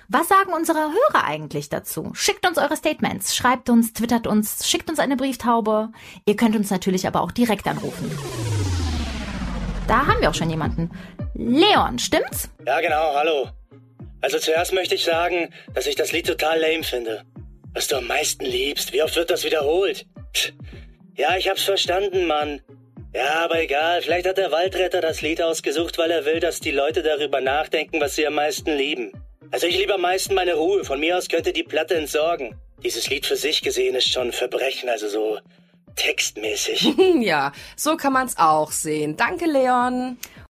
Was sagen unsere Hörer eigentlich dazu? Schickt uns eure Statements, schreibt uns, twittert uns, schickt uns eine Brieftaube. Ihr könnt uns natürlich aber auch direkt anrufen. Da haben wir auch schon jemanden. Leon, stimmt's? Ja, genau, hallo. Also zuerst möchte ich sagen, dass ich das Lied total lame finde. Was du am meisten liebst, wie oft wird das wiederholt? Ja, ich hab's verstanden, Mann. Ja, aber egal, vielleicht hat der Waldretter das Lied ausgesucht, weil er will, dass die Leute darüber nachdenken, was sie am meisten lieben. Also ich liebe am meisten meine Ruhe, von mir aus könnt ihr die Platte entsorgen. Dieses Lied für sich gesehen ist schon ein Verbrechen, also so textmäßig. Ja, so kann man's auch sehen. Danke, Leon.